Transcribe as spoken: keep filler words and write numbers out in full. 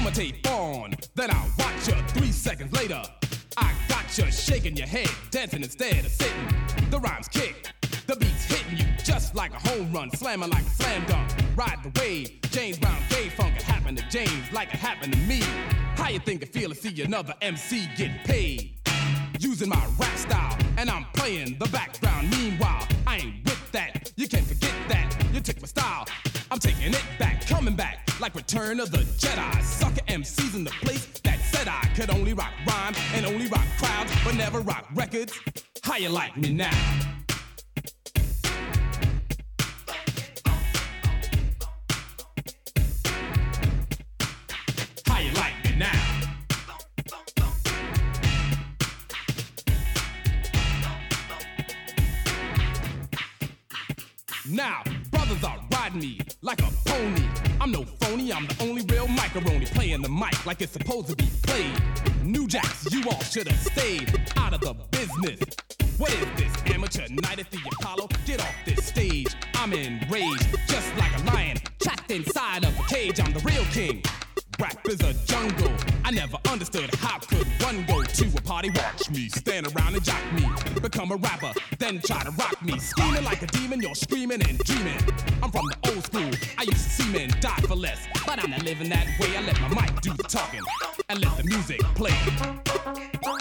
my tape on, then I'll watch you three seconds later. I got you shaking your head, dancing instead of sitting. The rhymes kick, the beat's hitting you just like a home run, slamming like a slam dunk. Ride the wave, James Brown gay funk. It happened to James like it happened to me. How you think it feel to see another M C get paid? Using my rap style, and I'm playing the background. Meanwhile, I ain't with that. You can't forget that. You took my style, I'm taking it back, coming back like Return of the Jedi. Sucker M Cs in the place that said I could only rock rhyme and only rock crowds, but never rock records. How you like me now? How you like me now? Now, brothers are riding me like a pony. I'm no phony, I'm the only real macaroni, playing the mic like it's supposed to be played. New Jacks, you all should have stayed out of the business. What is this, amateur night at the Apollo? Get off this stage, I'm enraged, just like a lion trapped inside of a cage. I'm the real king. Rap is a jungle. I never understood how could one go to a party, watch me, stand around and jock me, become a rapper, then try to rock me. Scheming like a demon, you're screaming and dreaming. I'm from the old school, I used to see men die for less, but I'm not living that way. I let my mic do the talking and let the music play.